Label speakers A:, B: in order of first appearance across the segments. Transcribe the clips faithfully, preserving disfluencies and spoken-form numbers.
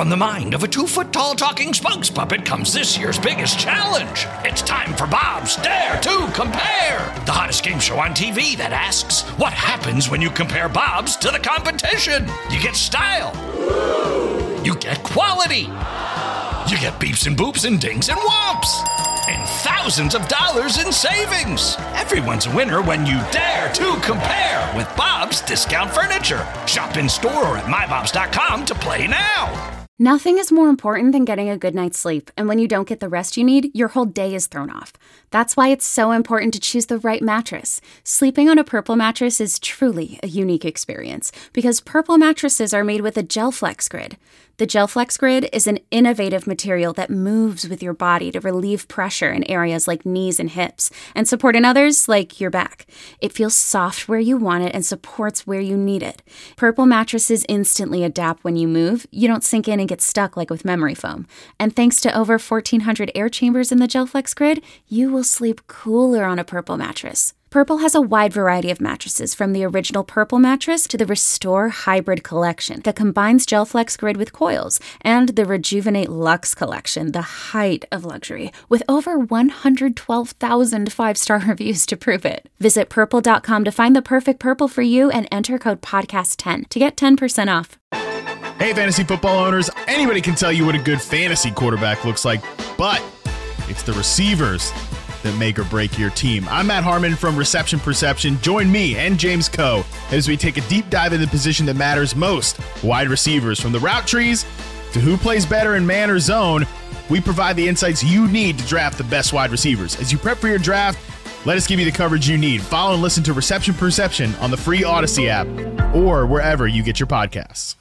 A: From the mind of a two-foot-tall talking spokes puppet comes this year's biggest challenge. It's time for Bob's Dare to Compare, the hottest game show on T V that asks, what happens when you compare Bobs to the competition? You get style. You get quality. You get beeps and boops and dings and whomps. And thousands of dollars in savings. Everyone's a winner when you dare to compare with Bob's Discount Furniture. Shop in store or at my bobs dot com to play now.
B: Nothing is more important than getting a good night's sleep, and when you don't get the rest you need, your whole day is thrown off. That's why it's so important to choose the right mattress. Sleeping on a Purple mattress is truly a unique experience, because Purple mattresses are made with a GelFlex Grid. The GelFlex Grid is an innovative material that moves with your body to relieve pressure in areas like knees and hips, and support in others like your back. It feels soft where you want it and supports where you need it. Purple mattresses instantly adapt when you move. You don't sink in and get stuck like with memory foam. And thanks to over fourteen hundred air chambers in the GelFlex Grid, you will sleep cooler on a Purple mattress. Purple has a wide variety of mattresses, from the original Purple mattress to the Restore Hybrid collection that combines GelFlex Grid with coils, and the Rejuvenate Luxe collection, the height of luxury, with over one hundred twelve thousand five-star reviews to prove it. Visit purple dot com to find the perfect Purple for you and enter code podcast ten to get ten percent off.
C: Hey, fantasy football owners, anybody can tell you what a good fantasy quarterback looks like, but it's the receivers that make or break your team. I'm Matt Harmon from Reception Perception. Join me and James Coe as we take a deep dive into the position that matters most, wide receivers. From the route trees to who plays better in man or zone, we provide the insights you need to draft the best wide receivers. As you prep for your draft, let us give you the coverage you need. Follow and listen to Reception Perception on the free Odyssey app or wherever you get your podcasts.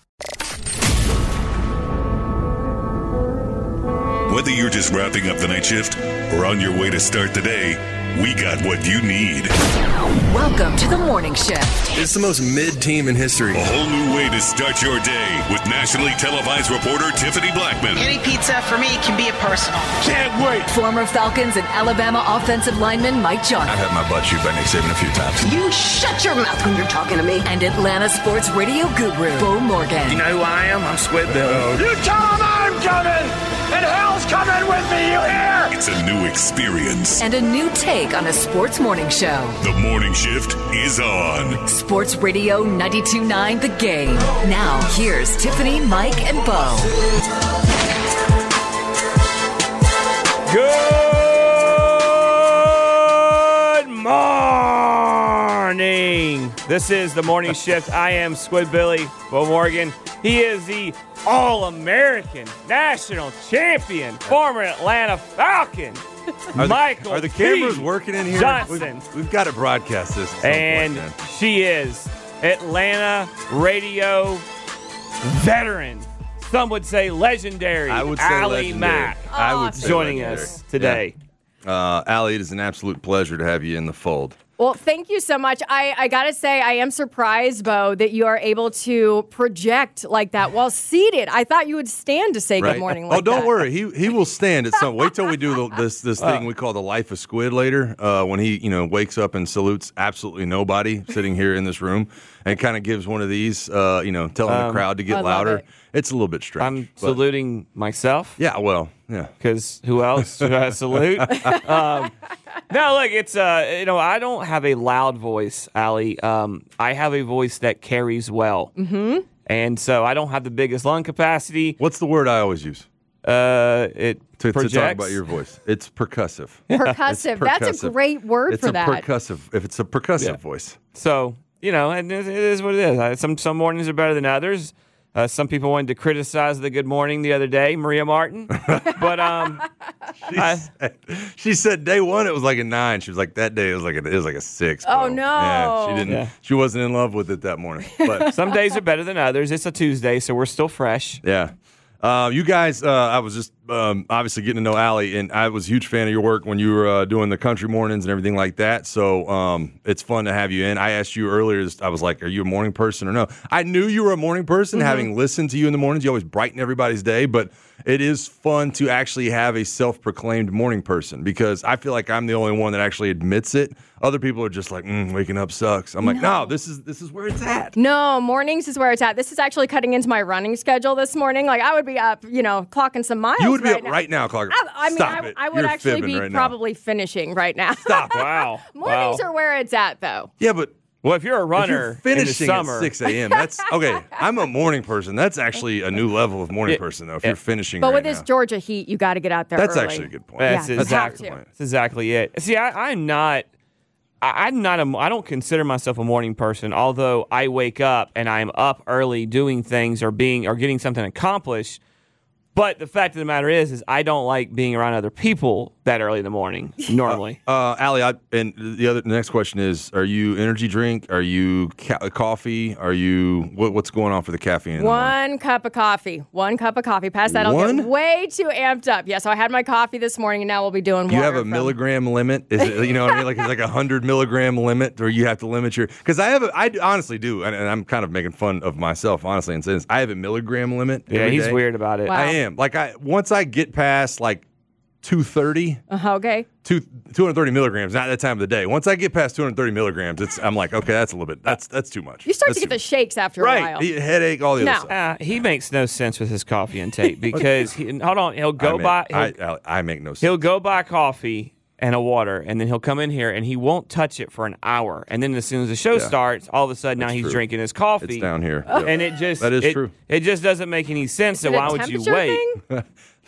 D: Whether you're just wrapping up the night shift or on your way to start the day, we got what you need.
E: Welcome to the Morning Shift.
F: It's the most mid-team in history.
D: A whole new way to start your day with nationally televised reporter Tiffany Blackman.
G: Any pizza for me can be a personal.
D: Can't wait.
E: Former Falcons and Alabama offensive lineman Mike Johnson.
F: I've had my butt chewed by Nick Saban a few times.
G: You shut your mouth when you're talking to me.
E: And Atlanta sports radio guru Bo Morgan.
H: You know who I am? I'm Squid Billy.
I: You tell him I'm coming! And hell's coming with me, you hear?
D: It's a new experience.
E: And a new take on a sports morning show.
D: The Morning Shift is on.
E: Sports Radio ninety-two point nine The Game. Now, here's Tiffany, Mike, and Bo.
H: Good morning. This is the Morning Shift. I am Squid Billy, Bo Morgan. He is the All-American National Champion, former Atlanta Falcon,
F: Are
H: Michael
F: the, are the cameras
H: P.
F: working in here?
H: Johnson.
F: We've, we've got to broadcast this. At some
H: And
F: point, man.
H: she is Atlanta radio veteran. Some would say legendary.
F: I would say
H: Allie
F: legendary.
H: Mack
F: I would say
H: joining
F: legendary.
H: us today.
F: Yeah. Uh, Allie, it is an absolute pleasure to have you in the fold.
J: Well, thank you so much. I, I got to say, I am surprised, Bo, that you are able to project like that while seated. I thought you would stand to say
F: Right.
J: good morning like
F: Oh, don't
J: that.
F: worry. He he will stand at some. Wait till we do the, this this thing we call the Life of Squid later. Uh, when he you know wakes up and salutes absolutely nobody sitting here in this room, and kind of gives one of these, uh, you know, telling
H: Um,
F: the crowd to
J: I
F: get
J: love
F: louder.
J: it.
F: It's a little bit strange.
H: I'm
F: but-
H: saluting myself.
F: Yeah. Well. Yeah.
H: Because who else should I salute? um, no, look, it's uh, you know, I don't have a loud voice, Allie. Um, I have a voice that carries well, mm-hmm. and so I don't have the biggest lung capacity.
F: What's the word I always use?
H: Uh, it
F: To, to
H: projects.
F: talk about your voice. It's percussive.
J: Percussive. That's a
F: percussive.
J: great word
F: it's
J: for
F: a
J: that.
F: percussive. If it's a percussive
H: Yeah.
F: voice.
H: So you know, and it it is what it is. I, some some mornings are better than others. Uh, some people wanted to criticize the good morning the other day, Maria Martin, but um,
F: She,
H: I-
F: said, she said day one it was like a nine. She was like that day it was like a, it was like a six.
J: Oh,
F: bro.
J: no.
F: Yeah, she didn't.
H: Yeah.
F: She wasn't in love with it that morning. But
H: some days are better than others. It's a Tuesday, so we're still fresh.
F: yeah, uh, you guys. Uh, I was just um, obviously getting to know Allie, and I was a huge fan of your work when you were uh, doing the country mornings and everything like that. So um, it's fun to have you in. I asked you earlier, I was like, are you a morning person or no? I knew you were a morning person, mm-hmm. having listened to you in the mornings. You always brighten everybody's day, but it is fun to actually have a self-proclaimed morning person because I feel like I'm the only one that actually admits it. Other people are just like, mm, waking up sucks. I'm like, no, no this is this is where it's at.
J: No, mornings is where it's at. This is actually cutting into my running schedule this morning. Like I would be up, you know, clocking some miles.
F: You would be
J: right
F: up
J: now.
F: right now, clocking.
J: I, I mean,
F: Stop
J: I,
F: it.
J: I would
F: You're
J: actually be
F: right
J: probably finishing right now.
F: Stop.
H: Wow.
J: Mornings
H: wow.
J: are where it's at, though.
F: Yeah, but.
H: Well, if you're a runner
F: if you're finishing
H: in the summer,
F: at six a.m., that's okay. I'm a morning person. That's actually a new level of morning
H: it,
F: person, though. If
H: it,
F: you're finishing,
J: but
F: right
J: with this
F: now.
J: Georgia heat, you got to get out there.
F: That's
J: early.
F: actually a good point.
H: That's,
J: yeah,
H: exactly, that's exactly it. See, I, I'm not. I, I'm not a. I don't consider myself a morning person. Although I wake up and I'm up early doing things or being or getting something accomplished. But the fact of the matter is, is I don't like being around other people that early in the morning, normally.
F: Uh, uh, Allie, I, and the other the next question is, are you energy drink? Are you ca- coffee? Are you, what, what's going on for the caffeine in the morning?
J: One cup of coffee. One cup of coffee. Past that, I'll
F: One?
J: get way too amped up. Yeah, so I had my coffee this morning, and now we'll be doing
F: Do you
J: water
F: have a
J: from-
F: milligram limit? Is it, you know what I mean? Like it's like a hundred milligram limit, or you have to limit your. Because I have, a, I honestly do, and, and I'm kind of making fun of myself, honestly, and saying this. I have a milligram limit.
H: Yeah,
F: every
H: he's
F: day.
H: weird about it.
J: Wow.
F: I am. Like I once I get past like two thirty.
J: Uh, okay.
F: Two, two hundred thirty milligrams, not that time of the day. Once I get past two hundred thirty milligrams, it's I'm like, okay, that's a little bit, that's that's too much.
J: You start
F: that's
J: to get the
F: much.
J: shakes after
F: right.
J: a while.
F: He- headache, all the
J: No.
F: other stuff.
H: Uh, he makes no sense with his coffee intake because he, hold on, he'll go
F: I make,
H: buy. He'll,
F: I, I, I make no sense.
H: he'll go buy coffee and a water, and then he'll come in here and he won't touch it for an hour. And then as soon as the show
F: Yeah.
H: starty all of a sudden now
F: That's
H: he's
F: true.
H: drinking his coffee.
F: It's down here.
H: And it just
F: That is
H: it,
F: true.
H: It just doesn't make any sense.
J: Is
H: So
J: it a
H: why would you
J: temperature
H: wait?
J: thing?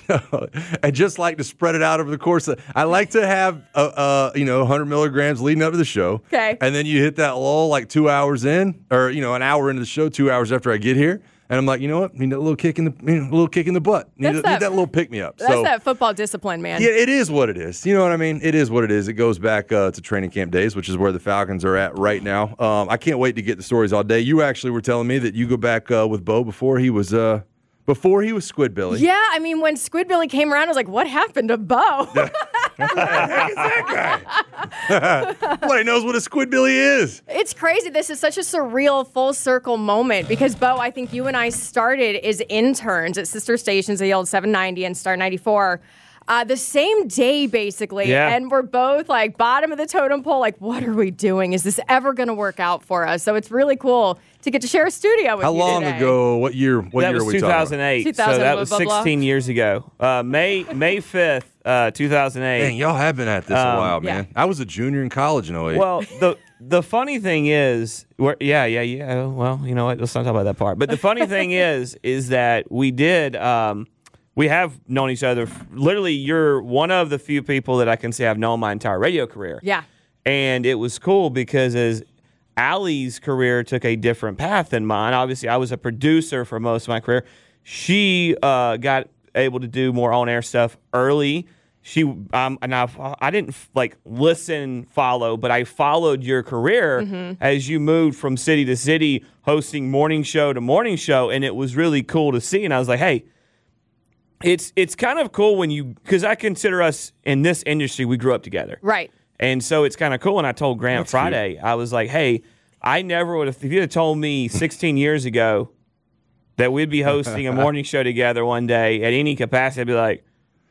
F: I just like to spread it out over the course of, I like to have, uh, uh, you know, one hundred milligrams leading up to the show.
J: Okay.
F: And then you hit that lull like two hours in, or, you know, an hour into the show, two hours after I get here. And I'm like, you know what? Need a little kick in the, you know, a little kick in the butt. Need,
J: That's
F: a,
J: that-
F: need that little pick me up.
J: That's
F: so,
J: that football discipline, man.
F: Yeah, it is what it is. You know what I mean? It is what it is. It goes back uh, to training camp days, which is where the Falcons are at right now. Um, I can't wait to get the stories all day. You actually were telling me that you go back uh, with Bo before he was uh, before he was Squidbilly.
J: Yeah, I mean, when Squidbilly came around, I was like, what happened to Bo?
F: What the heck is that guy? Nobody knows what a Squidbilly is.
J: It's crazy. This is such a surreal full circle moment because, Bo, I think you and I started as interns at sister stations at the old seven ninety and Star ninety-four. Uh, the same day, basically.
H: Yeah.
J: And we're both like bottom of the totem pole, like, what are we doing? Is this ever going to work out for us? So it's really cool to get to share a studio with
F: How
J: you
F: long
J: today.
F: ago? What year? What
H: that
F: year
H: was
F: are we
H: two thousand
F: talking
H: eight.
J: two thousand,
H: So that
J: blah,
H: was
J: blah, blah.
H: sixteen years ago. Uh, May May fifth, uh, two thousand eight.
F: about? Dang, y'all have been at this a
H: Um,
F: while,
J: yeah.
F: man. I was a junior in college in oh eight.
H: Well, the the funny thing is, we're, yeah, yeah, yeah. Well, you know what? Let's not talk about that part. But the funny thing is, is that we did. Um, we have known each other. Literally, you're one of the few people that I can say I've known my entire radio career.
J: Yeah.
H: And it was cool because as Allie's career took a different path than mine. Obviously, I was a producer for most of my career. She uh, got able to do more on-air stuff early. She um, and I, I didn't like listen, follow, but I followed your career
J: Mm-hmm.
H: as you moved from city to city, hosting morning show to morning show, and it was really cool to see. And I was like, hey, it's it's kind of cool when you because I consider us in this industry, we grew up together,
J: Right.
H: and so it's kind of cool. And I told Grant
F: That's
H: Friday, I was like, hey, I never would have, if you'd have told me sixteen years ago that we'd be hosting a morning show together one day at any capacity, I'd be like,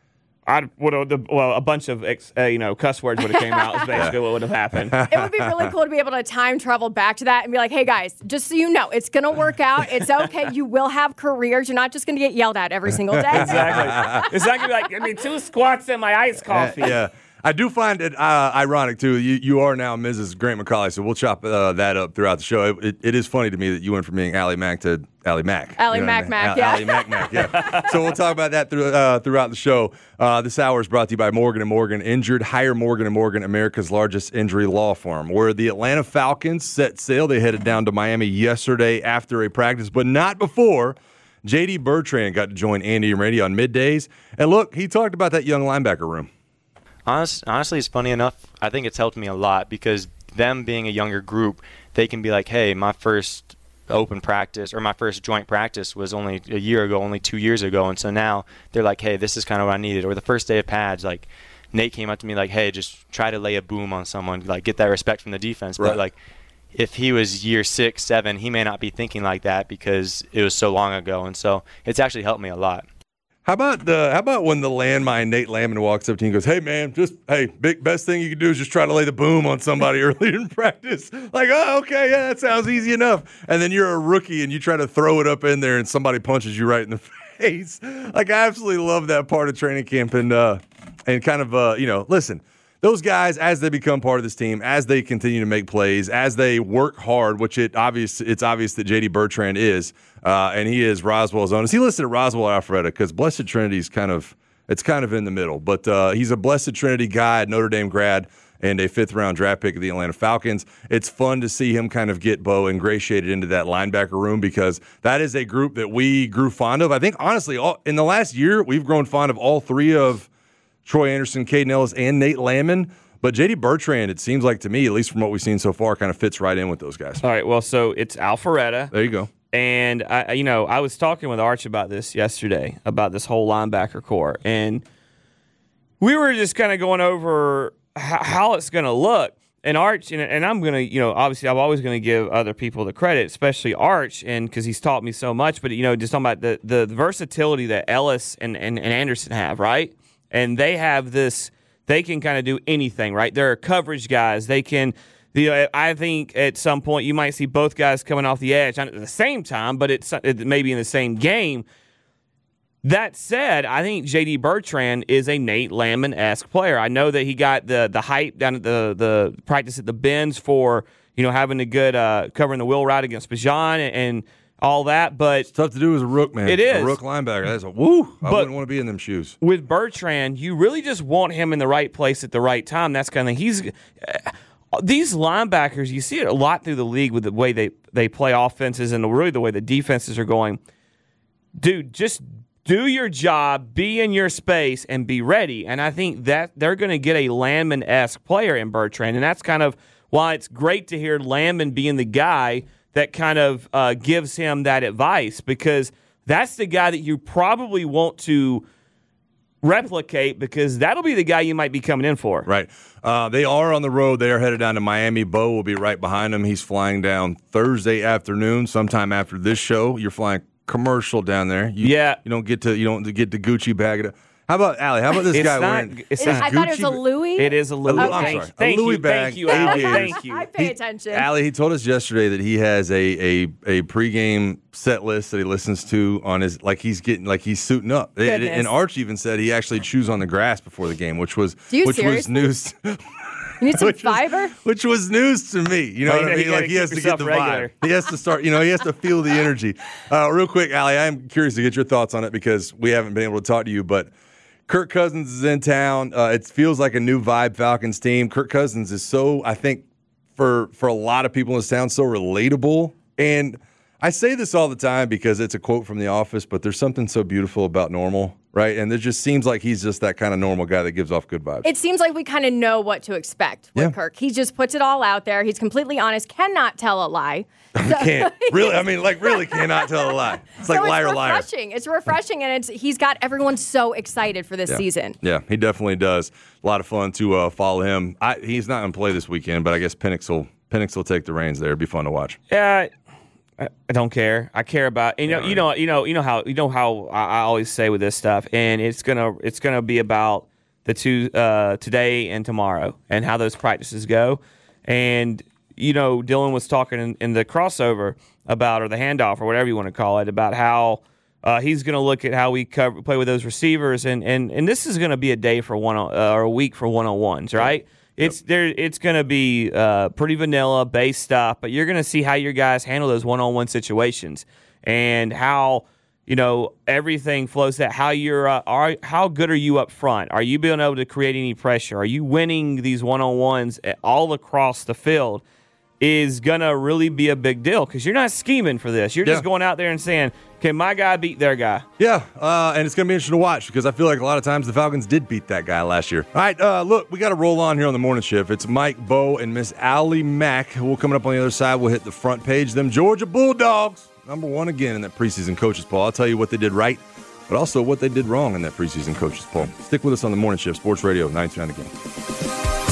H: I would have, well, a bunch of, ex, uh, you know, cuss words would have came out is basically what would have happened.
J: It would be really cool to be able to time travel back to that and be like, hey, guys, just so you know, it's going to work out. It's okay. You will have careers. You're not just going to get yelled at every single day.
H: Exactly. It's not going to be like, give me two squats and my iced coffee.
F: Uh, yeah. I do find it uh, ironic, too. You you are now Missus Grant McCauley, so we'll chop uh, that up throughout the show. It, it, it is funny to me that you went from being Allie Mack to Allie Mack.
J: Allie
F: You know what I
J: Mack
F: mean?
J: Mack,
F: Al-
J: yeah.
F: Allie Mack Mack, yeah. So we'll talk about that through, uh, throughout the show. Uh, this hour is brought to you by Morgan and Morgan. Injured, hire Morgan and Morgan, America's largest injury law firm. Where the Atlanta Falcons set sail, they headed down to Miami yesterday after a practice, but not before. J D Bertrand got to join Andy and Brady on middays. And look, he talked about that young linebacker room.
K: Honest, honestly, it's funny enough. I think it's helped me a lot because them being a younger group, they can be like, hey, my first open practice or my first joint practice was only a year ago, only two years ago. And so now they're like, hey, this is kind of what I needed. Or the first day of pads, like Nate came up to me like, hey, just try to lay a boom on someone, like get that respect from the defense.
F: Right.
K: But like if he was year six, seven, he may not be thinking like that because it was so long ago. And so it's actually helped me a lot.
F: How about the how about when the landmine Nate Lamon walks up to you and goes, "Hey man, just hey, big best thing you can do is just try to lay the boom on somebody early in practice." Like, oh, okay, yeah, that sounds easy enough. And then you're a rookie and you try to throw it up in there and somebody punches you right in the face. Like, I absolutely love that part of training camp and uh, and kind of uh, you know, listen. Those guys, as they become part of this team, as they continue to make plays, as they work hard, which it obvious it's obvious that J D Bertrand is, uh, and he is Roswell's own. Is he listed at Roswell or Alpharetta? Because Blessed Trinity is kind of it's kind of in the middle. But uh, he's a Blessed Trinity guy, Notre Dame grad, and a fifth round draft pick of the Atlanta Falcons. It's fun to see him kind of get Bo ingratiated into that linebacker room because that is a group that we grew fond of. I think honestly, all, in the last year, we've grown fond of all three of Troy Anderson, Caden Ellis, and Nate Lamon. But J D Bertrand, it seems like to me, at least from what we've seen so far, kind of fits right in with those guys.
H: All right, well, so it's Alpharetta.
F: There you go.
H: And, I, you know, I was talking with Arch about this yesterday, about this whole linebacker core. And we were just kind of going over how, how it's going to look. And Arch, and, and I'm going to, you know, obviously I'm always going to give other people the credit, especially Arch, and because he's taught me so much. But, you know, just talking about the, the versatility that Ellis and, and, and Anderson have, right? And they have this, they can kind of do anything, right? They're coverage guys. They can, you know, I think at some point you might see both guys coming off the edge, not at the same time, but it's maybe in the same game. That said, I think J D Bertrand is a Nate Lamon-esque player. I know that he got the the hype down at the, the practice at the Benz for, you know, having a good uh, covering the wheel route against Bijan and, and all that, but
F: it's tough to do as a rook, man.
H: It is.
F: A rook linebacker. That's a woo. I
H: but
F: wouldn't want to be in them shoes.
H: With Bertrand, you really just want him in the right place at the right time. That's kind of he's uh, these linebackers. You see it a lot through the league with the way they, they play offenses and really the way the defenses are going. Dude, just do your job, be in your space, and be ready. And I think that they're going to get a Landman-esque player in Bertrand, and that's kind of why it's great to hear Landman being the guy that kind of uh, gives him that advice, because that's the guy that you probably want to replicate, because that'll be the guy you might be coming in for.
F: Right. Uh, they are on the road. They are headed down to Miami. Bo will be right behind them. He's flying down Thursday afternoon, sometime after this show. You're flying commercial down there. You,
H: yeah.
F: You don't get to you don't get the Gucci bag. How about Allie? How about this
H: it's
F: guy
H: not,
F: wearing?
H: It's
J: I thought it was a Louis.
H: It is a Louis.
F: A,
H: okay.
F: I'm sorry.
H: Thank
F: a Louis
H: you,
F: bag.
H: Thank you, Allie.
F: Aviators.
H: Thank you.
J: I pay
F: he,
J: attention.
F: Allie, he told us yesterday that he has a, a a pregame set list that he listens to on his like he's getting like he's suiting up.
J: Goodness.
F: And Arch even said he actually chews on the grass before the game, which was
J: Do you
F: which
J: seriously?
F: was news.
J: You need some
F: which
J: fiber?
F: Was, which was news to me. You know
H: Oh,
F: what
H: you
F: I mean?
H: gotta
F: Like he has to
H: keep
F: get the
H: yourself
F: vibe.
H: regular.
F: He has to start, you know, he has to feel the energy. Uh, real quick, Allie, I am curious to get your thoughts on it because we haven't been able to talk to you, but Kirk Cousins is in town. Uh, it feels like a new vibe Falcons team. Kirk Cousins is so, I think, for for a lot of people in this town, so relatable. And I say this all the time because it's a quote from The Office, but there's something so beautiful about normal, right? And it just seems like he's just that kind of normal guy that gives off good vibes.
J: It seems like we kind of know what to expect with
F: Yeah.
J: Kirk. He just puts it all out there. He's completely honest, cannot tell a lie.
F: Can't really, I mean, like really cannot tell a lie. It's like
J: so
F: liar,
J: it's
F: liar.
J: refreshing. It's refreshing, and it's he's got everyone so excited for this
F: Yeah.
J: season.
F: Yeah, he definitely does. A lot of fun to uh, follow him. I, he's not going to play this weekend, but I guess Penix will Penix will take the reins there. It'd be fun to watch.
H: Yeah, I, I don't care. I care about you know you know you know you know how you know how I, I always say with this stuff, and it's gonna it's gonna be about the two uh, today and tomorrow and how those practices go. And you know, Dylan was talking in, in the crossover about, or the handoff, or whatever you want to call it, about how uh, he's going to look at how we cover, play with those receivers, and and, and this is going to be a day for one uh, or a week for one on ones, right? Yep. It's there. It's going to be uh, pretty vanilla base stuff, but you're going to see how your guys handle those one on one situations and how you know everything flows. That how you're uh, are how good are you up front? Are you being able to create any pressure? Are you winning these one on ones all across the field? is going to really be a big deal because you're not scheming for this. You're
F: Yeah.
H: just going out there and saying, can my guy beat their guy?
F: Yeah, uh, and it's going to be interesting to watch because I feel like a lot of times the Falcons did beat that guy last year. All right, uh, look, we got to roll on here on the morning shift. It's Mike, Bo, and Miss Allie Mack. We'll coming up on the other side. We'll hit the front page. Them Georgia Bulldogs, number one again in that preseason coaches poll. I'll tell you what they did right, but also what they did wrong in that preseason coaches poll. Stick with us on the morning shift. Sports Radio ninety-two point nine The Game.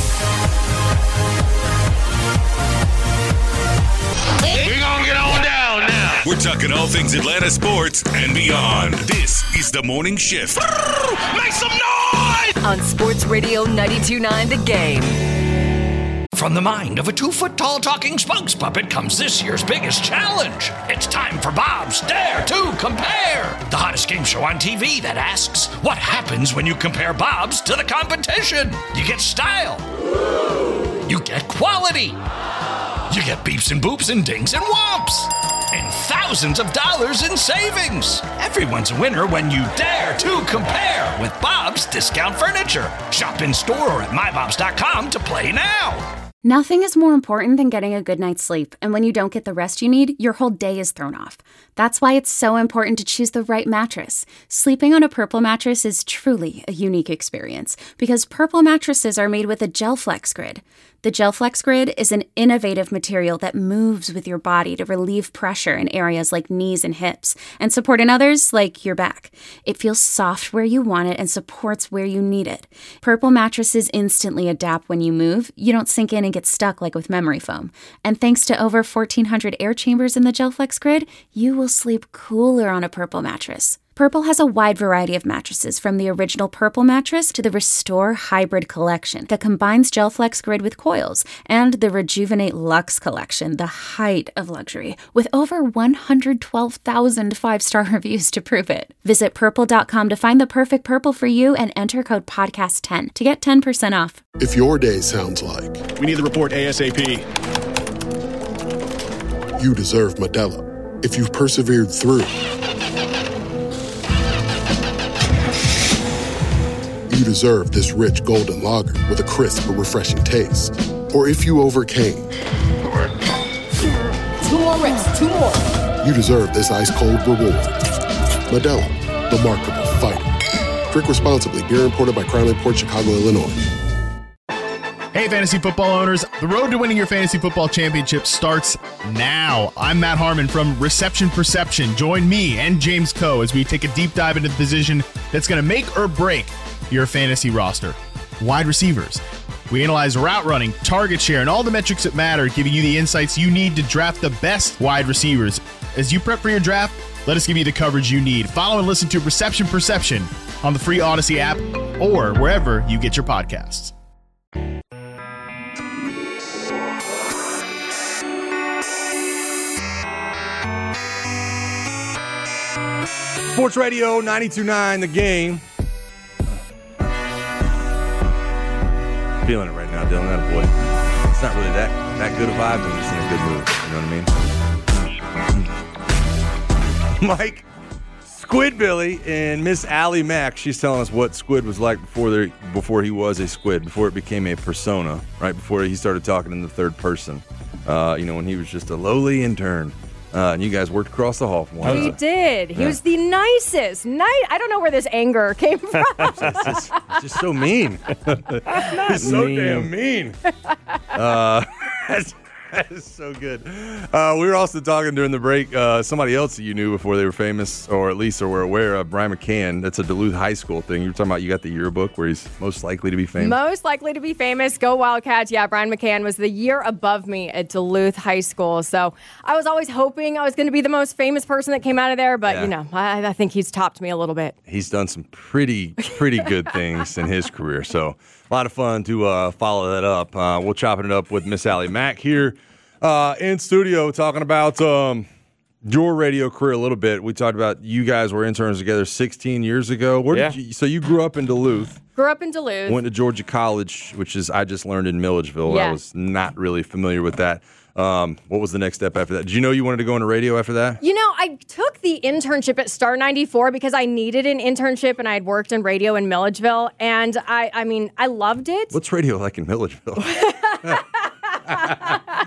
D: We're gonna get on down now. We're talking all things Atlanta sports and beyond. This is the Morning Shift.
A: Make some noise!
E: On Sports Radio ninety-two point nine The Game.
A: From the mind of a two-foot-tall talking spokes puppet comes this year's biggest challenge. It's time for Bob's Dare to Compare, the hottest game show on T V that asks, what happens when you compare Bobs to the competition? You get style. You get quality. You get beeps and boops and dings and whomps. And thousands of dollars in savings. Everyone's a winner when you dare to compare with Bob's Discount Furniture. Shop in store or at my bobs dot com to play now.
B: Nothing is more important than getting a good night's sleep, and when you don't get the rest you need, your whole day is thrown off. That's why it's so important to choose the right mattress. Sleeping on a Purple mattress is truly a unique experience, because Purple mattresses are made with a GelFlex Grid. The GelFlex Grid is an innovative material that moves with your body to relieve pressure in areas like knees and hips, and support in others like your back. It feels soft where you want it and supports where you need it. Purple mattresses instantly adapt when you move. You don't sink in and get stuck like with memory foam. And thanks to over fourteen hundred air chambers in the GelFlex Grid, you will sleep cooler on a Purple mattress. Purple has a wide variety of mattresses, from the original Purple mattress to the Restore Hybrid collection that combines GelFlex Grid with coils, and the Rejuvenate Luxe collection, the height of luxury, with over one hundred twelve thousand five-star reviews to prove it. Visit purple dot com to find the perfect Purple for you and enter code podcast ten to get ten percent off.
L: If your day sounds like
C: we need the report ASAP,
L: you deserve Modelo. If you've persevered through, you deserve this rich golden lager with a crisp but refreshing taste. Or if you overcame,
G: Two more reps, two more.
L: you deserve this ice-cold reward. Modelo, the mark of a fighter. Drink responsibly. Beer imported by Crown Port Chicago, Illinois.
C: Hey, fantasy football owners, the road to winning your fantasy football championship starts now. I'm Matt Harmon from Reception Perception. Join me and James Coe as we take a deep dive into the position that's going to make or break your fantasy roster. Wide receivers. We analyze route running, target share, and all the metrics that matter, giving you the insights you need to draft the best wide receivers. As you prep for your draft, let us give you the coverage you need. Follow and listen to Reception Perception on the free Odyssey app or wherever you get your podcasts.
F: Sports Radio ninety-two point nine The Game. Feeling it right now, Dylan. That boy. It's not really that that good a vibe. I'm just in a good mood. You know what I mean? Mike, Squidbilly, and Miss Allie Mack. She's telling us what Squid was like before there, before he was a squid, before it became a persona, right before he started talking in the third person. Uh, you know, when he was just a lowly intern. Uh, and you guys worked across the hall from one
J: He
F: another.
J: did. He
F: Yeah.
J: was the nicest. Ni- I don't know where this anger came from.
F: It's just, it's just so mean. It's so
H: Mean.
F: damn mean. Uh, that's, that is so good. Uh, we were also talking during the break. Uh, somebody else that you knew before they were famous, or at least or were aware of, Brian McCann. That's a Duluth High School thing. You were talking about. You got the yearbook where he's most likely to be famous.
J: Most likely to be famous. Go Wildcats. Yeah, Brian McCann was the year above me at Duluth High School. So I was always hoping I was going to be the most famous person that came out of there. But,
F: Yeah.
J: you know, I, I think he's topped me a little bit.
F: He's done some pretty, pretty good things in his career. So a lot of fun to uh, follow that up. Uh, we'll chop it up with Miss Allie Mack here uh, in studio, talking about um, your radio career a little bit. We talked about you guys were interns together sixteen years ago. Where
H: Yeah.
F: did you? So you grew up in Duluth.
J: Grew up in Duluth.
F: Went to Georgia College, which is I just learned in Milledgeville.
J: Yeah.
F: I was not really familiar with that. Um, what was the next step after that? Did you know you wanted to go into radio after that?
J: You know, I took the internship at Star ninety-four because I needed an internship, and I had worked in radio in Milledgeville. And I, I mean, I loved it.
F: What's radio like in Milledgeville?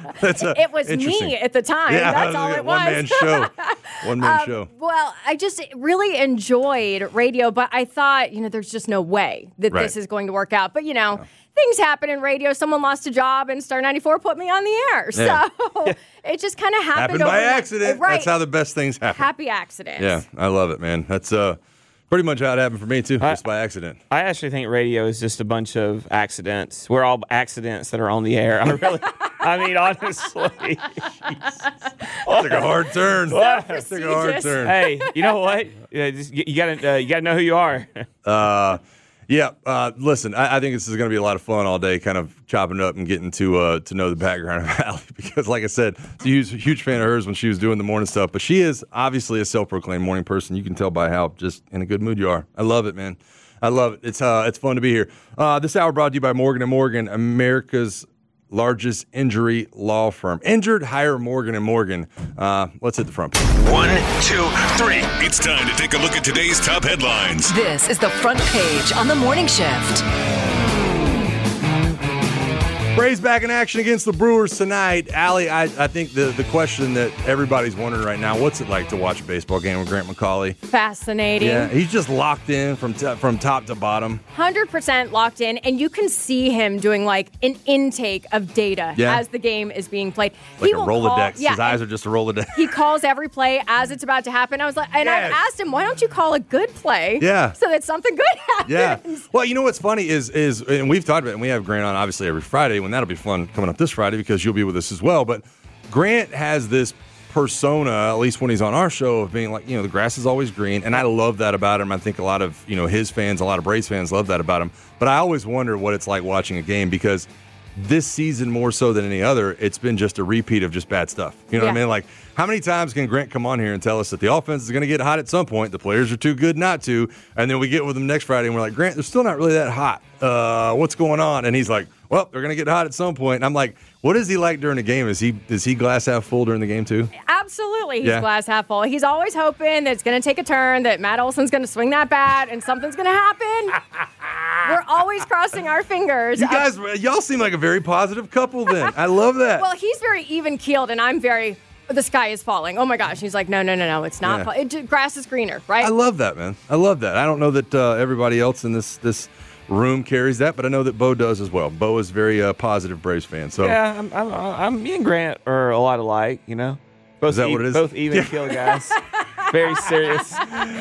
F: That's a,
J: it was
F: interesting.
J: me at the time.
F: Yeah,
J: That's all it was.
F: One man show. One man
J: um,
F: show.
J: Well, I just really enjoyed radio, but I thought, you know, there's just no way that
F: Right.
J: this is going to work out. But, you know, things happen in radio. Someone lost a job and Star ninety-four put me on the air.
F: Yeah.
J: So it just kind of happened.
F: Happened by
J: overnight.
F: accident.
J: Right.
F: That's how the best things happen.
J: Happy accident.
F: Yeah, I love it, man. That's uh, pretty much how it happened for me, too, just by accident.
H: I actually think radio is just a bunch of accidents. We're all accidents that are on the air. I really, I mean, honestly.
F: Took a hard turn.
H: What?
F: Took a hard turn.
H: Hey, you know what? Yeah, just, you gotta, uh, you gotta know who you are.
F: Uh, yeah. Uh, listen, I, I think this is going to be a lot of fun all day, kind of chopping it up and getting to uh, to know the background of Allie. Because, like I said, I was a huge, huge fan of hers when she was doing the morning stuff. But she is obviously a self-proclaimed morning person. You can tell by how just in a good mood you are. I love it, man. I love it. It's uh, it's fun to be here. Uh, this hour brought to you by Morgan and Morgan, America's largest injury law firm. Injured, hire Morgan and Morgan. Uh, let's hit the front page.
D: One, two, three. It's time to take a look at today's top headlines.
E: This is the front page on the morning shift.
F: Braves back in action against the Brewers tonight. Allie, I, I think the, the question that everybody's wondering right now, what's it like to watch a baseball game with Grant McCauley?
J: Fascinating.
F: Yeah, he's just locked in from t- from top to bottom.
J: one hundred percent locked in, and you can see him doing like an intake of data
F: Yeah.
J: as the game is being played.
F: Like
J: He
F: a
J: will
F: Rolodex.
J: call- yeah,
F: His eyes are just a Rolodex.
J: He calls every play as it's about to happen. I was like, and
F: Yes.
J: I've asked him, why don't you call a good play?
F: Yeah.
J: So that something good happens.
F: Yeah. Well, you know what's funny is, is and we've talked about it, and we have Grant on obviously every Friday, when that'll be fun coming up this Friday because you'll be with us as well. But Grant has this persona, at least when he's on our show, of being like, you know, the grass is always green. And I love that about him. I think a lot of, you know, his fans, a lot of Braves fans love that about him. But I always wonder what it's like watching a game because this season, more so than any other, it's been just a repeat of just bad stuff. You know what I
J: Yeah.
F: mean? Like, how many times can Grant come on here and tell us that the offense is going to get hot at some point? The players are too good not to. And then we get with them next Friday and we're like, Grant, they're still not really that hot. Uh, what's going on? And he's like, well, they're going to get hot at some point. And I'm like, what is he like during the game? Is he is he glass half full during the game too?
J: Absolutely. He's
F: Yeah.
J: glass half full. He's always hoping that it's going to take a turn, that Matt Olson's going to swing that bat, and something's going to happen. We're always crossing our fingers.
F: You guys, y'all seem like a very positive couple then. I love that.
J: Well, he's very even keeled, and I'm very. The sky is falling. Oh my gosh! He's like, no, no, no, no. It's not.
F: Yeah.
J: Fall- it, ju- grass is greener, right?
F: I love that, man. I love that. I don't know that uh, everybody else in this this room carries that, but I know that Bo does as well. Bo is very uh, positive Braves fan. So
H: Yeah, I'm, I'm, I'm, me and Grant are a lot alike, you know? Both
F: Is that
H: e-
F: what it is?
H: Both even
F: Yeah.
H: kill guys. Very serious.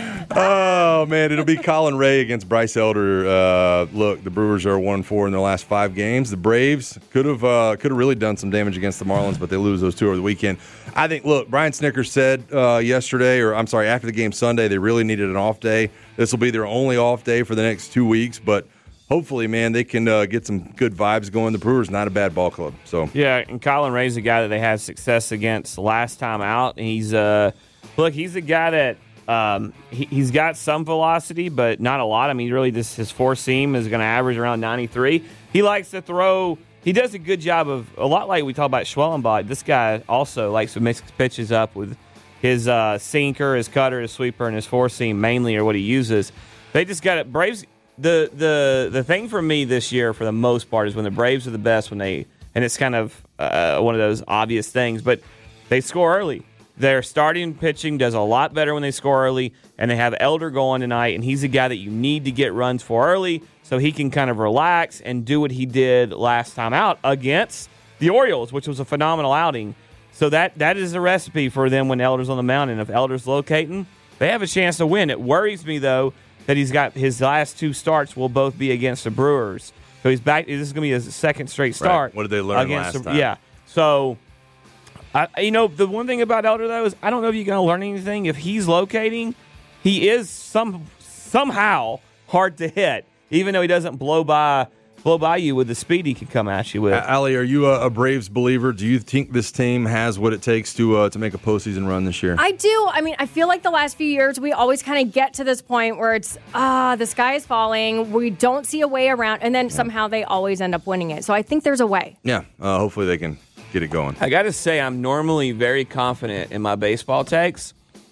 F: Oh man, it'll be Colin Ray against Bryce Elder. Uh, look, the Brewers are one four in their last five games. The Braves could have uh, could have really done some damage against the Marlins, but they lose those two over the weekend. I think. Look, Brian Snickers said uh, yesterday, or I'm sorry, after the game Sunday, they really needed an off day. This will be their only off day for the next two weeks, but hopefully, man, they can uh, get some good vibes going. The Brewers not a bad ball club. So
H: Yeah, and Colin Ray's a guy that they had success against last time out. And he's uh, look, he's a guy that um, he, he's got some velocity, but not a lot. I mean, really, this his four seam is going to average around ninety-three. He likes to throw. He does a good job of a lot like we talk about Schwellenbach. This guy also likes to mix pitches up with his uh, sinker, his cutter, his sweeper, and his four seam mainly are what he uses. They just got it. Braves. The the the thing for me this year, for the most part, is when the Braves are the best when they, and it's kind of uh, one of those obvious things, but they score early. Their starting pitching does a lot better when they score early, and they have Elder going tonight, and he's a guy that you need to get runs for early so he can kind of relax and do what he did last time out against the Orioles, which was a phenomenal outing. So that that is a recipe for them when Elder's on the mound, and if Elder's locating, they have a chance to win. It worries me, though, that he's got his last two starts will both be against the Brewers. So he's back. This is going to be his second straight start.
F: Right. What did they learn
H: against
F: last
H: the,
F: time?
H: Yeah. So, I, you know, the one thing about Elder, though, is I don't know if you're going to learn anything. If he's locating, he is some somehow hard to hit, even though he doesn't blow by blow by you with the speed he can come at you with.
F: Uh, Allie, are you a, a Braves believer? Do you think this team has what it takes to uh, to make a postseason run this year?
J: I do. I mean, I feel like the last few years we always kind of get to this point where it's ah, the sky is falling. We don't see a way around, and then yeah. somehow they always end up winning it. So I think there's a way.
F: Yeah. Uh, hopefully they can get it going.
H: I got to say, I'm normally very confident in my baseball takes,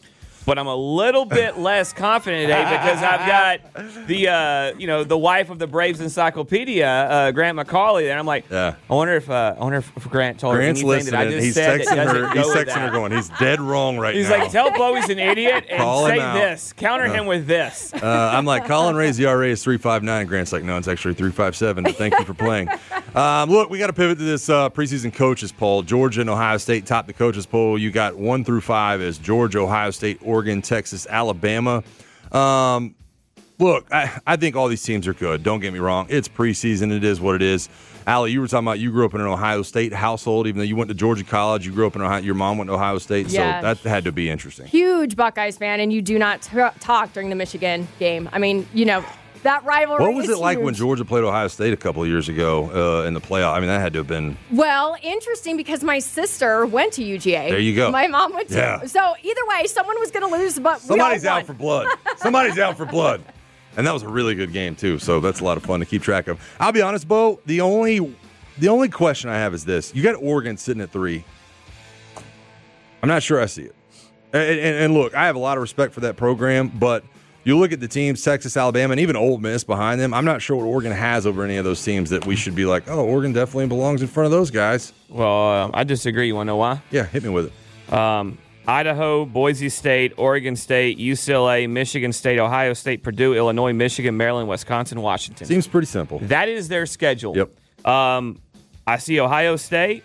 H: but I'm a little bit less confident today because I've got the uh, you know the wife of the Braves Encyclopedia, uh, Grant McCauley, and I'm like,
F: yeah.
H: I wonder if uh, I wonder if Grant told
F: Grant's
H: her anything that I just
F: he's
H: said
F: texting
H: that doesn't
F: her.
H: go
F: He's
H: with
F: texting
H: that.
F: her, going, he's dead wrong right
H: He's
F: now.
H: like, tell Bo he's an idiot and
F: Call him
H: say
F: out.
H: this, counter
F: Yeah.
H: him with this.
F: Uh, I'm like, Colin Ray's E R A is three point five nine. Grant's like, no, it's actually three point five seven. But thank you for playing. Um, look, we got to pivot to this uh, preseason coaches poll. Georgia and Ohio State top the coaches poll. You got one through five as Georgia, Ohio State, Oregon, Texas, Alabama. Um, look, I, I think all these teams are good. Don't get me wrong. It's preseason. It is what it is. Allie, you were talking about you grew up in an Ohio State household, even though you went to Georgia College. You grew up in Ohio. Your mom went to Ohio State,
J: Yeah.
F: so that had to be interesting.
J: Huge Buckeyes fan, and you do not t- talk during the Michigan game. I mean, you know, that rivalry
F: What was
J: is
F: it like
J: huge.
F: when Georgia played Ohio State a couple of years ago uh, in the playoff? I mean, that had to have been.
J: Well, interesting because my sister went to U G A.
F: There you go.
J: My mom went to.
F: Yeah.
J: So either way, someone was going to lose, but
F: Somebody's
J: we all
F: out for blood. Somebody's out for blood. And that was a really good game, too. So that's a lot of fun to keep track of. I'll be honest, Bo, the only the only question I have is this. You got Oregon sitting at three. I'm not sure I see it. And, and, and look, I have a lot of respect for that program, but you look at the teams, Texas, Alabama, and even Ole Miss behind them, I'm not sure what Oregon has over any of those teams that we should be like, oh, Oregon definitely belongs in front of those guys.
H: Well, uh, I disagree. You want to know why?
F: Yeah, hit me with it.
H: Um, Idaho, Boise State, Oregon State, U C L A, Michigan State, Ohio State, Purdue, Illinois, Michigan, Maryland, Wisconsin, Washington.
F: Seems pretty simple.
H: That is their schedule.
F: Yep.
H: Um, I see Ohio State.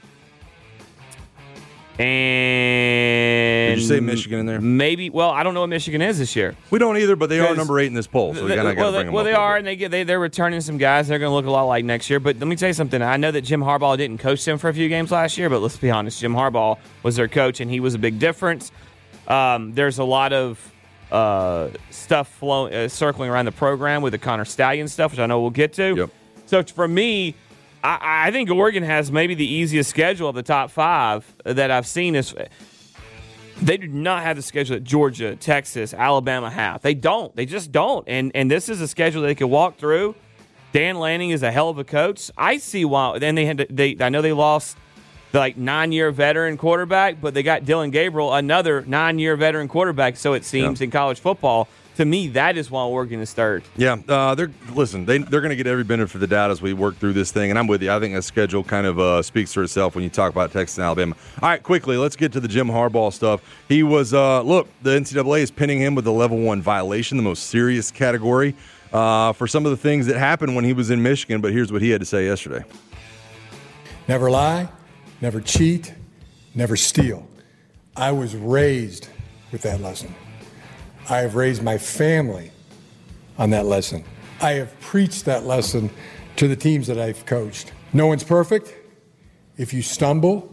H: And
F: Did you say Michigan in there?
H: Maybe. Well, I don't know what Michigan is this year.
F: We don't either, but they are number eight in this poll, so we gotta,
H: well,
F: gotta
H: they,
F: bring them
H: well,
F: up
H: they
F: a little
H: are,
F: bit.
H: and they get they they're returning some guys. They're going to look a lot like next year. But let me tell you something. I know that Jim Harbaugh didn't coach them for a few games last year, but let's be honest, Jim Harbaugh was their coach, and he was a big difference. Um, there's a lot of uh, stuff flowing, uh, circling around the program with the Connor Stallion stuff, which I know we'll get to.
F: Yep.
H: So for me, I, I think Oregon has maybe the easiest schedule of the top five that I've seen. Is they do not have the schedule that Georgia, Texas, Alabama have. They don't. They just don't. And and this is a schedule they can walk through. Dan Lanning is a hell of a coach. I see why. Then they had to, they. I know they lost the like nine-year veteran quarterback, but they got Dylan Gabriel, another nine-year veteran quarterback. So it seems
F: Yeah.
H: in college football. To me, that is why Oregon is third.
F: Yeah, uh, they're listen. They they're going to get every benefit for the doubt as we work through this thing, and I'm with you. I think that schedule kind of uh, speaks for itself when you talk about Texas and Alabama. All right, quickly, let's get to the Jim Harbaugh stuff. He was uh, look, the N C double A is pinning him with a level one violation, the most serious category uh, for some of the things that happened when he was in Michigan. But here's what he had to say yesterday.
M: Never lie, never cheat, never steal. I was raised with that lesson. I have raised my family on that lesson. I have preached that lesson to the teams that I've coached. No one's perfect. If you stumble,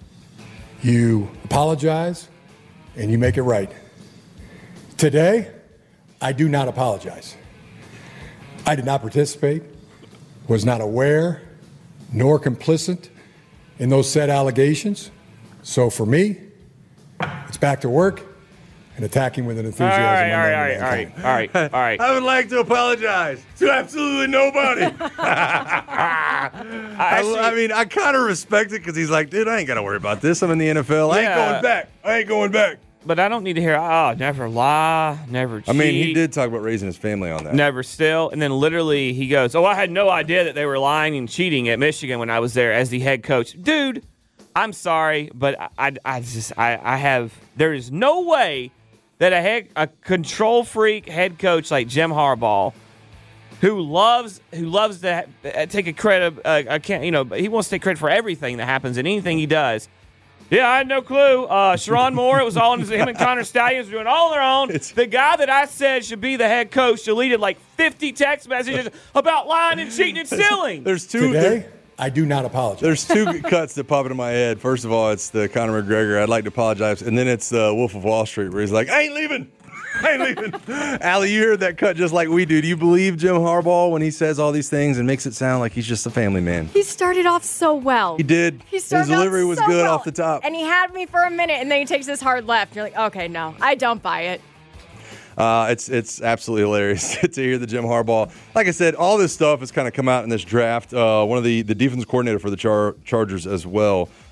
M: you apologize, and you make it right. Today, I do not apologize. I did not participate, was not aware, nor complicit in those said allegations. So for me, it's back to work. And attacking with an enthusiasm.
H: All right, all right, all right, all right, all right, all right.
F: I would like to apologize to absolutely nobody.
H: I,
F: I, I mean, I kind of respect it because he's like, dude, I ain't got to worry about this. I'm in the N F L. I ain't
H: Yeah.
F: going back. I ain't going back.
H: But I don't need to hear, oh, never lie, never cheat.
F: I mean, he did talk about raising his family on that.
H: Never steal. And then literally he goes, oh, I had no idea that they were lying and cheating at Michigan when I was there as the head coach. Dude, I'm sorry, but I, I, I just, I, I have, there is no way that a head, a control freak head coach like Jim Harbaugh, who loves, who loves to ha- take a credit, uh, I can't, you know, he wants to take credit for everything that happens and anything he does. Yeah, I had no clue. Uh, Sharon Moore, it was all him and Connor Stallions doing all on their own. It's, the guy that I said should be the head coach deleted like fifty text messages about lying and cheating and stealing.
F: There's two.
M: Today,
F: there,
M: I do not apologize.
F: there's two cuts that pop into my head. First of all, it's the Conor McGregor, I'd like to apologize. And then it's the Wolf of Wall Street where he's like, I ain't leaving. I ain't leaving. Allie, you heard that cut just like we do. Do you believe Jim Harbaugh when he says all these things and makes it sound like he's just a family man?
J: He started off so well.
F: He did.
J: He started
F: His delivery
J: off
F: was
J: so
F: good
J: well.
F: off the top.
J: And he had me for a minute, and then he takes this hard left. You're like, okay, no, I don't buy it.
F: Uh, it's it's absolutely hilarious to hear the Jim Harbaugh. Like I said, all this stuff has kind of come out in this draft. Uh, one of the, the defense coordinator for the Char- Chargers as well,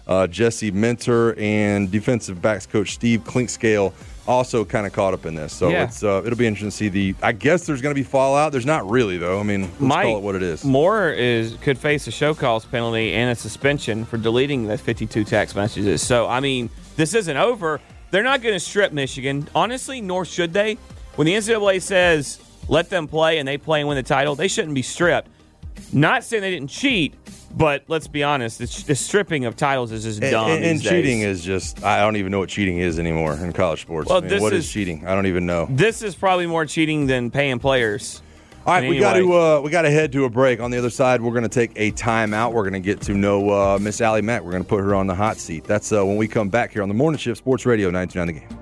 F: Uh, Jesse Minter and defensive backs coach Steve Clinkscale also kind of caught up in this. So
H: Yeah.
F: it's uh, it'll be interesting to see the – I guess there's going to be fallout. There's not really, though. I mean, let's
H: Mike,
F: call it what it is.
H: Moore is could face a show cause penalty and a suspension for deleting the fifty-two text messages. So, I mean, this isn't over. They're not going to strip Michigan. Honestly, nor should they. When the N C double A says let them play and they play and win the title, they shouldn't be stripped. Not saying they didn't cheat, but let's be honest, the, the stripping of titles is just dumb.
F: And, and
H: these
F: cheating
H: days.
F: is just – I don't even know what cheating is anymore in college sports.
H: Well,
F: I mean,
H: this
F: what is,
H: is-
F: cheating? I don't even know.
H: This is probably more cheating than paying players.
F: All right,
H: in
F: we
H: any
F: got
H: way.
F: to uh, we got to head to a break. On the other side, we're going to take a timeout. We're going to get to know uh, Miss Allie Mack. We're going to put her on the hot seat. That's uh, when we come back here on the Morning Shift Sports Radio ninety-two point nine The Game.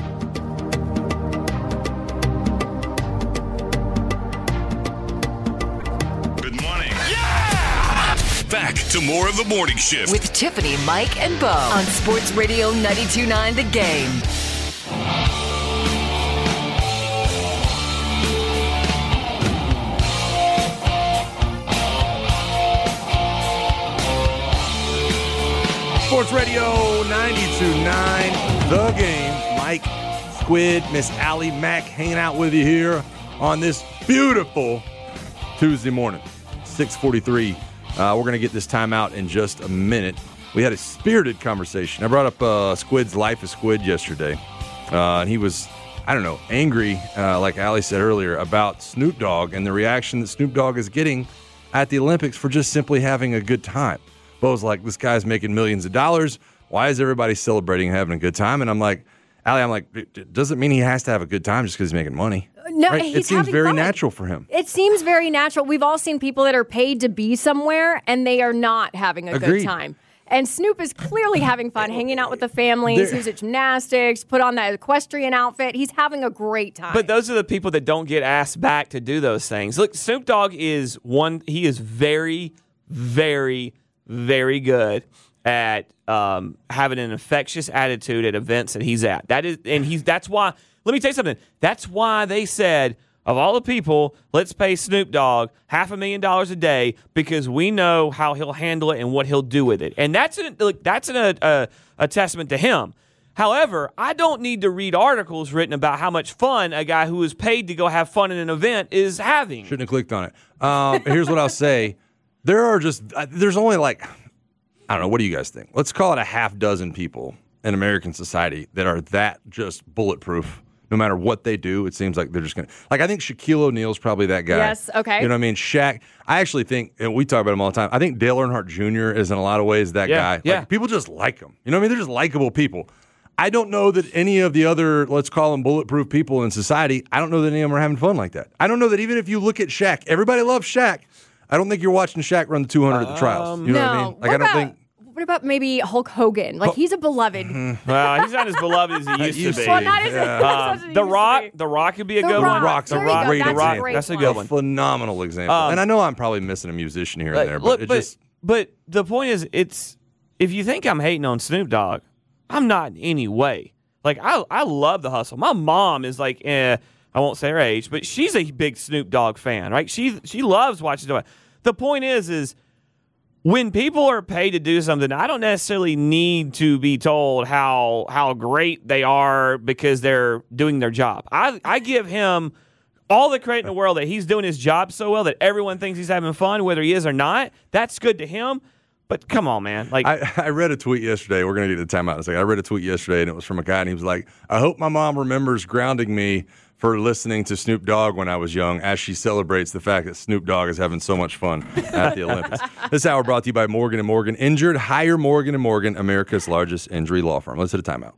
D: Back to more of the Morning Shift.
E: With Tiffany, Mike, and Bo on Sports Radio ninety-two point nine The Game.
F: Sports Radio ninety-two point nine The Game. Mike, Squid, Miss Allie Mack hanging out with you here on this beautiful Tuesday morning, six forty-three. Uh, we're going to get this timeout in just a minute. We had a spirited conversation. I brought up uh, Squid's Life of Squid yesterday. Uh, and he was, I don't know, angry, uh, like Allie said earlier, about Snoop Dogg and the reaction that Snoop Dogg is getting at the Olympics for just simply having a good time. Bo's like, this guy's making millions of dollars. Why is everybody celebrating and having a good time? And I'm like, Allie, I'm like, it doesn't mean he has to have a good time just because he's making money.
J: No,
F: right?
J: he's
F: It seems
J: having
F: very
J: fun.
F: natural for him.
J: It seems very natural. We've all seen people that are paid to be somewhere and they are not having a
F: Agreed.
J: good time. And Snoop is clearly having fun, hanging out with the families.
F: There-
J: He was at gymnastics, put on that equestrian outfit. He's having a great time.
H: But those are the people that don't get asked back to do those things. Look, Snoop Dogg is one. He is very, very, very good at um, having an infectious attitude at events that he's at. That is, and he's. That's why. Let me tell you something. That's why they said, of all the people, let's pay Snoop Dogg half a million dollars a day because we know how he'll handle it and what he'll do with it. And that's an, look, that's an, a, a, a testament to him. However, I don't need to read articles written about how much fun a guy who is paid to go have fun in an event is having.
F: Shouldn't have clicked on it. Um, here's what I'll say. There are just, uh, there's only like, I don't know, what do you guys think? Let's call it a half dozen people in American society that are that just bulletproof. No matter what they do, it seems like they're just going to. Like, I think Shaquille O'Neal's probably that guy.
J: Yes, okay.
F: You know what I mean? Shaq. I actually think, and we talk about him all the time, I think Dale Earnhardt Junior is in a lot of ways that
H: Yeah,
F: guy.
H: yeah.
F: Like, people just like him. You know what I mean? They're just likable people. I don't know that any of the other, let's call them bulletproof people in society, I don't know that any of them are having fun like that. I don't know that even if you look at Shaq, everybody loves Shaq. I don't think you're watching Shaq run the two hundred at the trials. You know
J: no.
F: what I mean? Like,
J: what
F: I don't
J: about,
F: think.
J: What about maybe Hulk Hogan? Like, he's a beloved.
H: Well, he's not as beloved as he used,
F: Used
H: to be.
F: to
J: Well, not as-
F: Yeah.
J: as
H: Um,
J: much as he
H: the
J: used to
H: Rock,
J: be.
H: the Rock could be a
J: The
H: good
J: Rock.
H: one.
F: Rock's a
J: There we go.
F: great
J: That's a
F: example.
J: great
H: That's a
J: one.
H: good
F: A
H: one.
F: phenomenal example.
H: Um,
F: and I know I'm probably missing a musician here and
H: Like,
F: there, but
H: look,
F: it
H: but,
F: just.
H: but the point is, it's if you think I'm hating on Snoop Dogg, I'm not in any way. Like I, I love the hustle. My mom is like, eh, I won't say her age, but she's a big Snoop Dogg fan, right? She she loves watching it. The point is, is when people are paid to do something, I don't necessarily need to be told how how great they are because they're doing their job. I I give him all the credit in the world that he's doing his job so well that everyone thinks he's having fun, whether he is or not. That's good to him. But come on, man. Like
F: I, I read a tweet yesterday. We're going to get the timeout in a second. I read a tweet yesterday, and it was from a guy, and he was like, I hope my mom remembers grounding me for listening to Snoop Dogg when I was young as she celebrates the fact that Snoop Dogg is having so much fun at the Olympics. This hour brought to you by Morgan and Morgan. Injured? Hire Morgan and Morgan, America's largest injury law firm. Let's hit a timeout.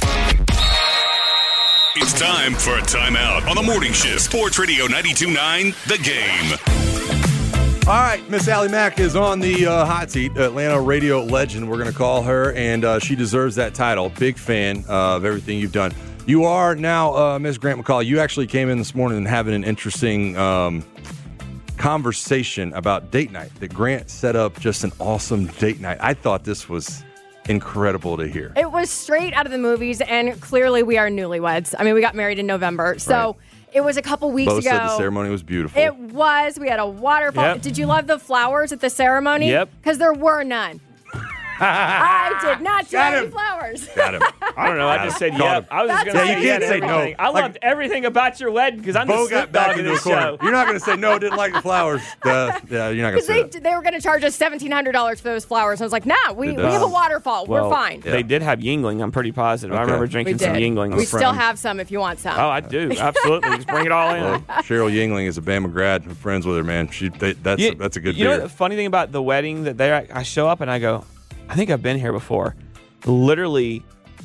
D: It's time for a timeout on the Morning Shift. Sports Radio ninety-two point nine The Game.
F: All right, Miss Allie Mack is on the uh, hot seat, Atlanta radio legend. We're going to call her, and uh, she deserves that title. Big fan uh, of everything you've done. You are now, uh, Miss Grant McCall. You actually came in this morning and having an interesting um, conversation about date night. That Grant set up just an awesome date night. I thought this was incredible to hear.
J: It was straight out of the movies, and clearly we are newlyweds. I mean, we got married in November, so
F: Right.
J: it was a couple weeks
F: Bo
J: ago.
F: said the ceremony was beautiful.
J: It was. We had a waterfall.
H: Yep.
J: Did you love the flowers at the ceremony?
H: Yep.
J: Because there were none. I did not do
F: Got
J: any
F: him.
J: flowers.
F: Got him.
H: I don't know. I just said
F: Caught
H: yep.
F: him.
H: I was just
J: That's
H: going to
J: how
H: say
J: you
H: yes
J: can't
H: to
F: say no.
H: everything. I
F: Like-
H: loved everything about your wedding because I'm
F: Bo
H: the
F: got
H: Snoop
F: back
H: Dogg of
F: into a
H: this
F: corner.
H: show.
F: You're not going to say no, didn't like the flowers. Uh, yeah, you're not going to
J: Because
F: say
J: they,
F: that.
J: they were going to charge us seventeen hundred dollars for those flowers. And I was like, nah, we,
F: It
J: we
F: does.
J: have a waterfall.
H: Well,
J: We're fine.
H: They did have Yingling. I'm pretty positive. I
F: Okay.
H: remember
J: We
H: drinking some
J: did.
H: Yingling.
J: We still have some if you want some.
H: Oh, I do. Absolutely. Just bring it all in.
F: Well, Cheryl Yingling is a Bama grad. I'm friends with her, man. She they, that's
H: You-
F: that's a good
H: You know
F: beer.
H: what the funny thing about the wedding that they I show up and I go, I think I've been here before. Literally,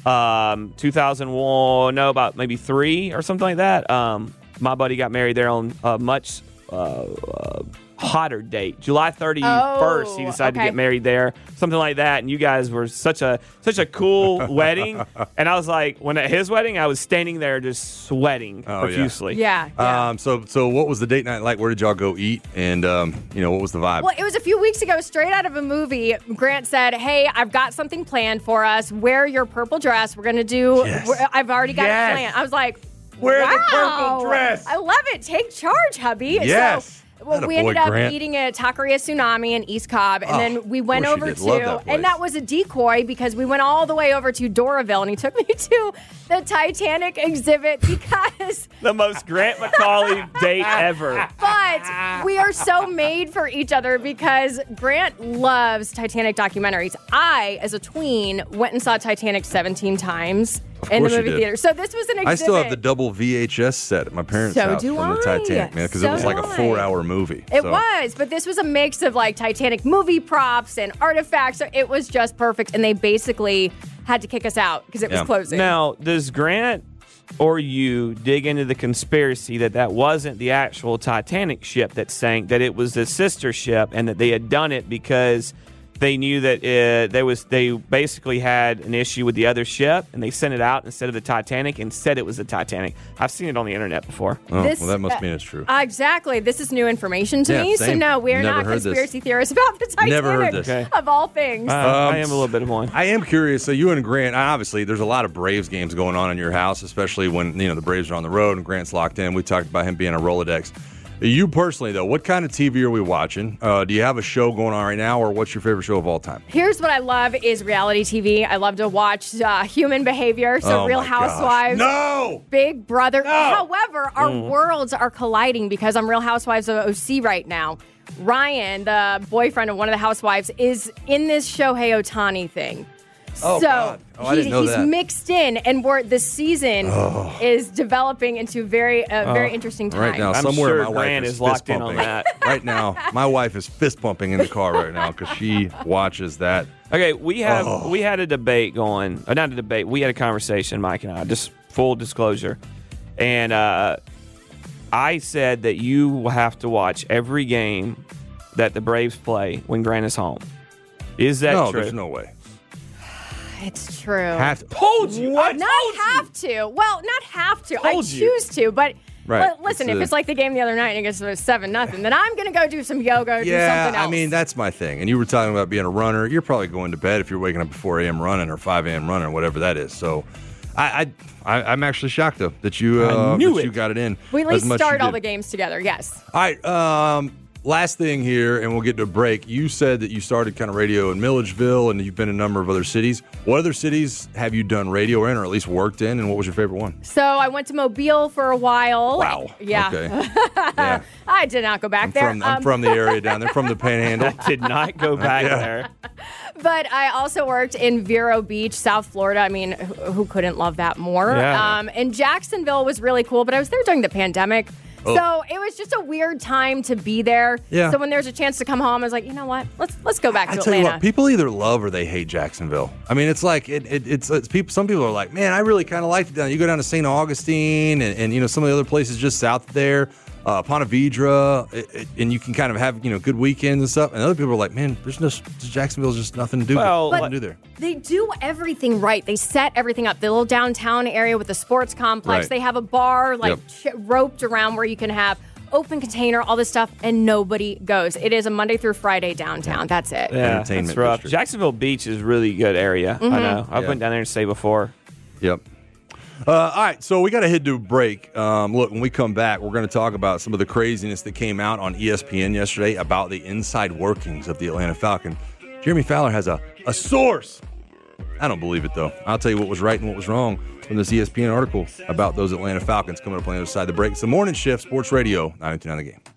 H: um, two thousand one, no, about maybe three or something like that. Um, my buddy got married there on a much uh, uh, hotter date, July thirty-first. he
J: Oh,
H: decided
J: okay.
H: to get married there, something like that. And you guys were such a such a cool wedding. And I was like, when at his wedding, I was standing there just sweating
F: Oh, yeah.
H: profusely.
J: Yeah. yeah.
F: Um, so so what was the date night like? Where did y'all go eat? And um, you know, what was the vibe?
J: Well, it was a few weeks ago, straight out of a movie. Grant said, hey, I've got something planned for us. Wear your purple dress. We're going to do,
F: Yes.
J: we're- I've already got
F: Yes.
J: it planned. I was like,
F: Wear
J: wow,
F: the purple dress.
J: I love it. Take charge, hubby.
F: Yes.
J: So, well,
F: Atta
J: we
F: boy,
J: ended up
F: Grant.
J: eating at Taqueria Tsunami in East Cobb, and
F: Oh,
J: then we went
F: of course
J: over
F: you did. Love
J: to,
F: that place.
J: and that was a decoy because we went all the way over to Doraville, and he took me to the Titanic exhibit because
H: The most Grant Macaulay date ever.
J: But we are so made for each other because Grant loves Titanic documentaries. I, as a tween, went and saw Titanic seventeen times
F: Of
J: in the
F: course you
J: movie
F: did.
J: theater. So this was an exhibit.
F: I still have the double V H S set at my parents'
J: So
F: house
J: do
F: from the
J: I.
F: Titanic, man, because
J: So
F: it was like a
J: do I.
F: four-hour movie.
J: It
F: So-
J: was, but this was a mix of like Titanic movie props and artifacts. So it was just perfect. And they basically had to kick us out because it
F: Yeah.
J: was closing.
H: Now, does Grant or you dig into the conspiracy that that wasn't the actual Titanic ship that sank, that it was the sister ship, and that they had done it because they knew that uh, there was they basically had an issue with the other ship, and they sent it out instead of the Titanic and said it was the Titanic? I've seen it on the internet before.
F: Oh,
J: This-
F: well, that must
J: uh,
F: mean it's true.
J: Uh, exactly. This is new information to
F: Yeah,
J: me. So
F: same.
J: no, we're
F: Never
J: not
F: heard this.
J: conspiracy theorists about the Titanic.
F: Never heard this.
H: Okay.
J: Of all things.
H: Uh, I am a little bit of one.
F: I am curious. So you and Grant, obviously, there's a lot of Braves games going on in your house, especially when you know the Braves are on the road and Grant's locked in. We talked about him being a Rolodex. You personally, though, what kind of T V are we watching? Uh, do you have a show going on right now, or what's your favorite show of all time?
J: Here's what I love is reality T V. I love to watch uh, human behavior. So
F: Oh
J: Real
F: my gosh.
J: Housewives.
F: No!
J: Big Brother. However, our
F: Mm.
J: worlds are colliding because I'm Real Housewives of O C right now. Ryan, the boyfriend of one of the housewives, is in this Shohei Ohtani thing.
F: Oh,
J: so
F: God. Oh, I
J: he-
F: didn't know
J: he's
F: that.
J: mixed in, and we're, the season
F: Oh.
J: is developing into very a very
H: Oh.
J: interesting time.
F: Right now,
H: I'm
F: somewhere
H: sure
F: my wife
H: Grant
F: is,
H: is locked
F: fist
H: in on
F: pumping.
H: that.
F: Right now, my wife is fist pumping in the car right now because she watches that.
H: Okay, we have
F: Oh.
H: we had a debate going, or not a debate. We had a conversation, Mike and I. Just full disclosure, and uh, I said that you will have to watch every game that the Braves play when Grant is home. Is that
F: no,
H: true?
F: there's no way.
J: It's true.
F: Have to.
H: Told you. I
J: not
H: told
J: have to. Well, not have to. I
H: Told you.
J: choose to, but.
F: Right.
J: But listen,
F: It's
J: if
F: a-
J: it's like the game the other night and it gets to seven nothing, then I'm gonna go do some yoga, or do
F: Yeah,
J: something else.
F: I mean, that's my thing. And you were talking about being a runner. You're probably going to bed if you're waking up at four a.m. running or five a.m. running, whatever that is. So I, I, I, I'm actually shocked, though, that you, uh,
H: I knew
F: that
H: it.
F: you got it in.
J: we at
F: as
J: least
F: much as
J: start
F: you
J: all
F: did.
J: the games together. Yes.
F: All right. Um, last thing here, and we'll get to a break. You said that you started kind of radio in Milledgeville, and you've been in a number of other cities. What other cities have you done radio in, or at least worked in, and what was your favorite one?
J: So I went to Mobile for a while.
F: Wow.
J: Yeah.
F: Okay. Yeah.
J: I did not go back
F: I'm
J: there.
F: from, I'm
J: Um,
F: from the area down there, from the Panhandle.
H: I did not go back
F: Yeah.
H: there.
J: But I also worked in Vero Beach, South Florida. I mean, who, who couldn't love that more?
H: Yeah.
J: Um, and Jacksonville was really cool, but I was there during the pandemic.
F: Oh.
J: So it was just a weird time to be there.
F: Yeah.
J: So when there's a chance to come home, I was like, you know what? Let's let's go back
F: I
J: to
F: tell you
J: Atlanta.
F: what, people either love or they hate Jacksonville. I mean, it's like it, it, it's, it's people. Some people are like, man, I really kind of liked it down. You go down to Saint Augustine and, and you know some of the other places just south there, uh, Ponte Vedra, it, it, and you can kind of have you know good weekends and stuff. And other people are like, man, there's no Jacksonville's just nothing to do.
H: Well,
F: nothing to do there.
J: They do everything right. They set everything up. The little downtown area with the sports complex.
F: Right.
J: They have a bar like
F: Yep.
J: ch- roped around where you can have open container, all this stuff, and nobody goes. It is a Monday through Friday downtown. That's it.
H: Yeah,
F: Entertainment
H: that's rough.
F: district.
H: Jacksonville Beach is a really good area. I know. I've
F: Yeah.
H: been down there to stay before.
F: Yep. Uh, all right, so we got to head to a break. Um, look, when we come back, we're going to talk about some of the craziness that came out on E S P N yesterday about the inside workings of the Atlanta Falcon. Jeremy Fowler has a A source. I don't believe it, though. I'll tell you what was right and what was wrong from this E S P N article about those Atlanta Falcons coming up on the other side of the break. It's the Morning Shift, Sports Radio, ninety-two point nine The Game.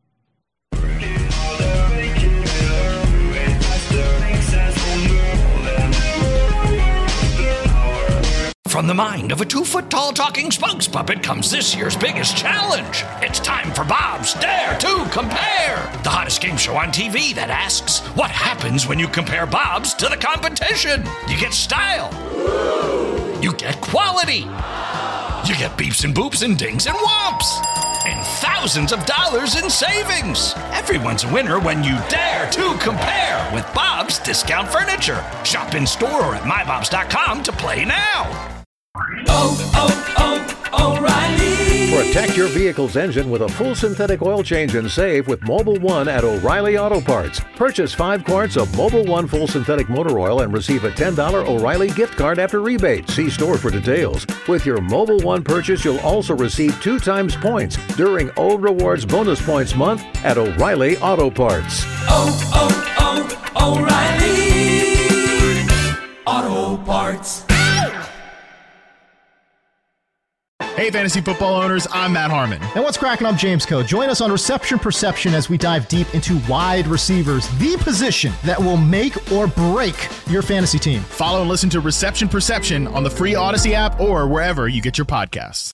A: From the mind of a two-foot-tall talking spokes puppet comes this year's biggest challenge. It's time for Bob's Dare to Compare, the hottest game show on T V that asks, what happens when you compare Bob's to the competition? You get style. You get quality. You get beeps and boops and dings and whomps. And thousands of dollars in savings. Everyone's a winner when you dare to compare with Bob's Discount Furniture. Shop in store or at my bobs dot com to play now.
N: Oh, oh, oh, O'Reilly.
O: Protect your vehicle's engine with a full synthetic oil change and save with Mobil one at O'Reilly Auto Parts. Purchase five quarts of Mobil one full synthetic motor oil and receive a ten dollars O'Reilly gift card after rebate. See store for details. With your Mobil one purchase, you'll also receive two times points during O Rewards Bonus Points Month at O'Reilly Auto Parts.
N: Oh, oh, oh, O'Reilly Auto Parts.
C: Hey, fantasy football owners, I'm Matt Harmon.
P: And what's cracking? I'm James Coe. Join us on Reception Perception as we dive deep into wide receivers, the position that will make or break your fantasy team.
C: Follow and listen to Reception Perception on the free Odyssey app or wherever you get your podcasts.